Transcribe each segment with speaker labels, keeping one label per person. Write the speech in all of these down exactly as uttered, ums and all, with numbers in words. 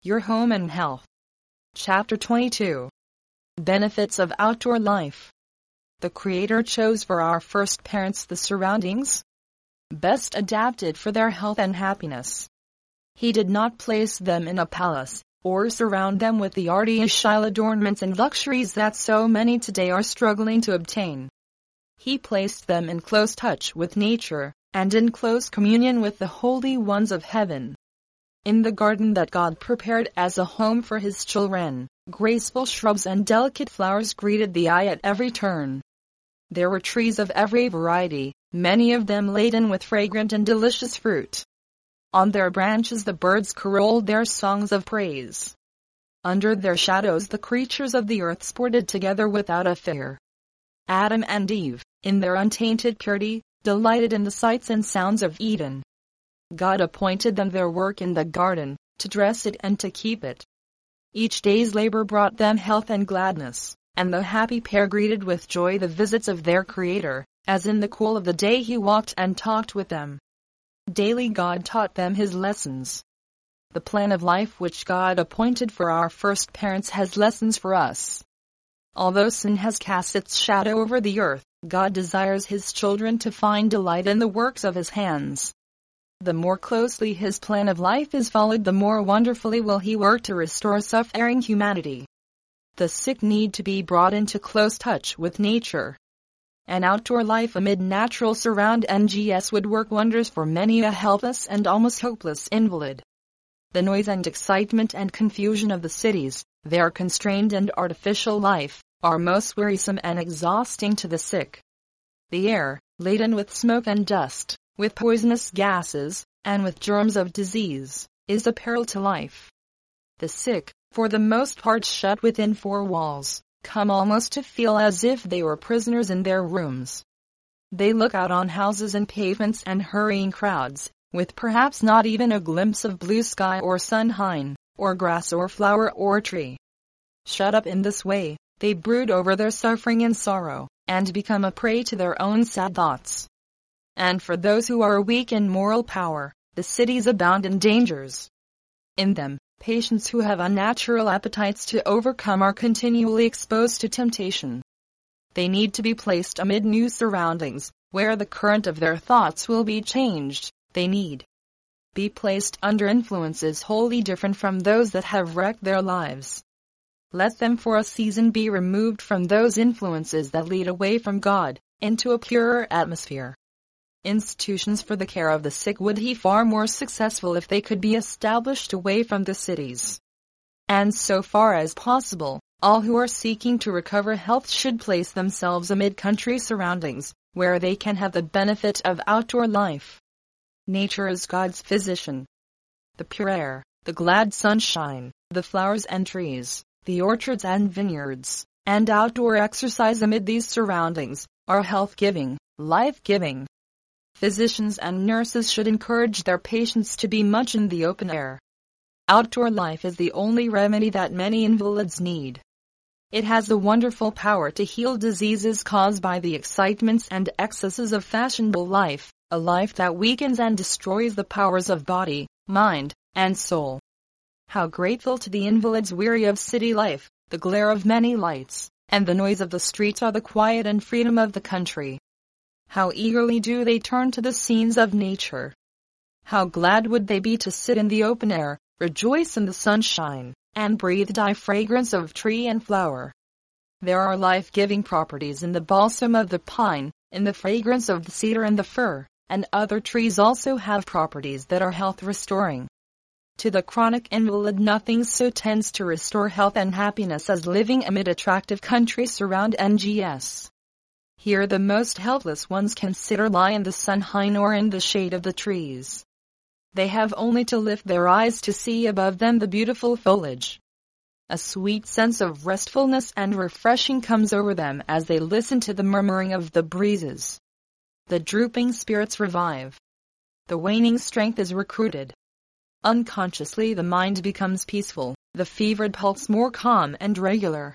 Speaker 1: Your Home and Health. Chapter twenty-two. Benefits of Outdoor Life. The Creator chose for our first parents the surroundings best adapted for their health and happiness. He did not place them in a palace, or surround them with the artificial adornments and luxuries that so many today are struggling to obtain. He placed them in close touch with nature, and in close communion with the holy ones of heaven. In the garden that God prepared as a home for His children, graceful shrubs and delicate flowers greeted the eye at every turn. There were trees of every variety, many of them laden with fragrant and delicious fruit. On their branches the birds caroled their songs of praise. Under their shadows the creatures of the earth sported together without a fear. Adam and Eve, in their untainted purity, delighted in the sights and sounds of Eden. God appointed them their work in the garden, to dress it and to keep it. Each day's labor brought them health and gladness, and the happy pair greeted with joy the visits of their Creator, as in the cool of the day He walked and talked with them. Daily God taught them His lessons. The plan of life which God appointed for our first parents has lessons for us. Although sin has cast its shadow over the earth, God desires His children to find delight in the works of His hands. The more closely His plan of life is followed, the more wonderfully will He work to restore suffering humanity. The sick need to be brought into close touch with nature. An outdoor life amid natural surroundings would work wonders for many a helpless and almost hopeless invalid. The noise and excitement and confusion of the cities, their constrained and artificial life, are most wearisome and exhausting to the sick. The air, laden with smoke and dust, with poisonous gases, and with germs of disease, is a peril to life. The sick, for the most part shut within four walls, come almost to feel as if they were prisoners in their rooms. They look out on houses and pavements and hurrying crowds, with perhaps not even a glimpse of blue sky or sunshine, or grass or flower or tree. Shut up in this way, they brood over their suffering and sorrow, and become a prey to their own sad thoughts. And for those who are weak in moral power, the cities abound in dangers. In them, patients who have unnatural appetites to overcome are continually exposed to temptation. They need to be placed amid new surroundings, where the current of their thoughts will be changed. They need be placed under influences wholly different from those that have wrecked their lives. Let them for a season be removed from those influences that lead away from God, into a purer atmosphere. Institutions for the care of the sick would be far more successful if they could be established away from the cities. And so far as possible, all who are seeking to recover health should place themselves amid country surroundings, where they can have the benefit of outdoor life. Nature is God's physician. The pure air, the glad sunshine, the flowers and trees, the orchards and vineyards, and outdoor exercise amid these surroundings, are health-giving, life-giving. Physicians and nurses should encourage their patients to be much in the open air. Outdoor life is the only remedy that many invalids need. It has the wonderful power to heal diseases caused by the excitements and excesses of fashionable life, a life that weakens and destroys the powers of body, mind, and soul. How grateful to the invalids weary of city life, the glare of many lights, and the noise of the streets are the quiet and freedom of the country. How eagerly do they turn to the scenes of nature. How glad would they be to sit in the open air, rejoice in the sunshine, and breathe the fragrance of tree and flower. There are life-giving properties in the balsam of the pine, in the fragrance of the cedar and the fir, and other trees also have properties that are health-restoring. To the chronic invalid nothing so tends to restore health and happiness as living amid attractive country surroundings. Here the most helpless ones can sit or lie in the sunshine or in the shade of the trees. They have only to lift their eyes to see above them the beautiful foliage. A sweet sense of restfulness and refreshing comes over them as they listen to the murmuring of the breezes. The drooping spirits revive. The waning strength is recruited. Unconsciously the mind becomes peaceful, the fevered pulse more calm and regular.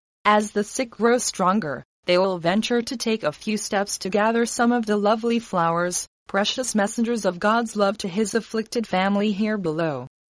Speaker 1: As the sick grow stronger, they will venture to take a few steps to gather some of the lovely flowers, precious messengers of God's love to His afflicted family here below.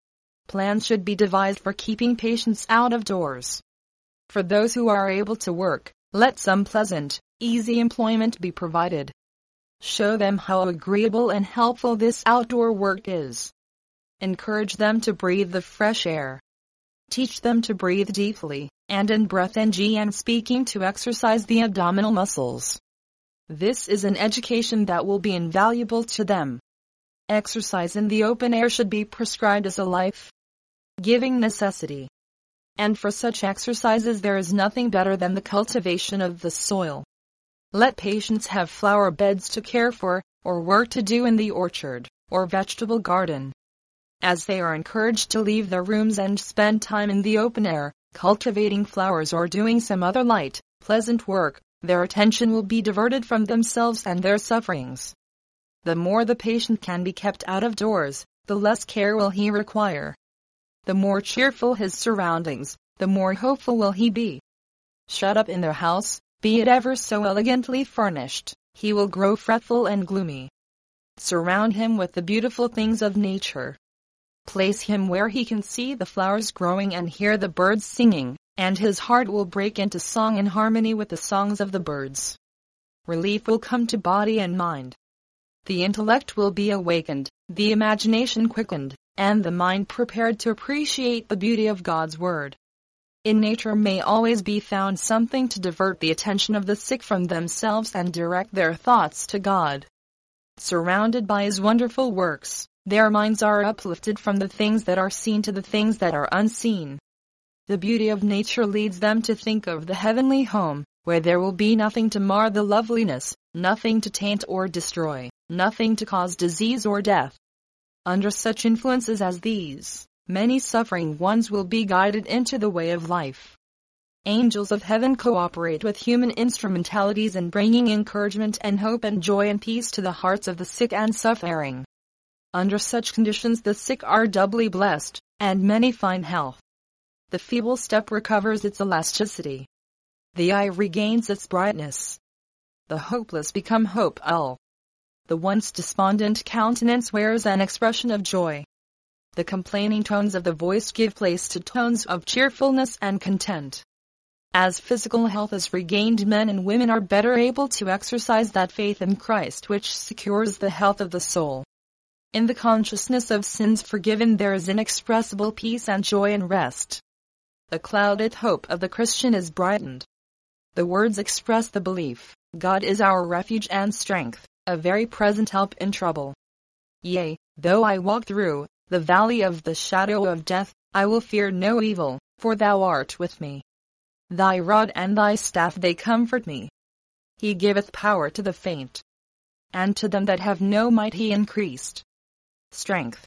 Speaker 1: Plans should be devised for keeping patients out of doors. For those who are able to work, let some pleasant, easy employment be provided. Show them how agreeable and helpful this outdoor work is. Encourage them to breathe the fresh air. Teach them to breathe deeply, and in breath and and speaking to exercise the abdominal muscles. This is an education that will be invaluable to them. Exercise in the open air should be prescribed as a life-giving necessity. And for such exercises there is nothing better than the cultivation of the soil. Let patients have flower beds to care for, or work to do in the orchard, or vegetable garden. As they are encouraged to leave their rooms and spend time in the open air, cultivating flowers or doing some other light, pleasant work, their attention will be diverted from themselves and their sufferings. The more the patient can be kept out of doors, the less care will he require. The more cheerful his surroundings, the more hopeful will he be. Shut up in their house, be it ever so elegantly furnished, he will grow fretful and gloomy. Surround him with the beautiful things of nature. Place him where he can see the flowers growing and hear the birds singing, and his heart will break into song in harmony with the songs of the birds. Relief will come to body and mind. The intellect will be awakened, the imagination quickened, and the mind prepared to appreciate the beauty of God's Word. In nature may always be found something to divert the attention of the sick from themselves and direct their thoughts to God. Surrounded by His wonderful works, their minds are uplifted from the things that are seen to the things that are unseen. The beauty of nature leads them to think of the heavenly home, where there will be nothing to mar the loveliness, nothing to taint or destroy, nothing to cause disease or death. Under such influences as these, many suffering ones will be guided into the way of life. Angels of heaven cooperate with human instrumentalities in bringing encouragement and hope and joy and peace to the hearts of the sick and suffering. Under such conditions the sick are doubly blessed, and many find health. The feeble step recovers its elasticity. The eye regains its brightness. The hopeless become hopeful. The once despondent countenance wears an expression of joy. The complaining tones of the voice give place to tones of cheerfulness and content. As physical health is regained, men and women are better able to exercise that faith in Christ which secures the health of the soul. In the consciousness of sins forgiven there is inexpressible peace and joy and rest. The clouded hope of the Christian is brightened. The words express the belief, God is our refuge and strength, a very present help in trouble. Yea, though I walk through the valley of the shadow of death, I will fear no evil, for thou art with me. Thy rod and thy staff they comfort me. He giveth power to the faint, and to them that have no might he increased strength.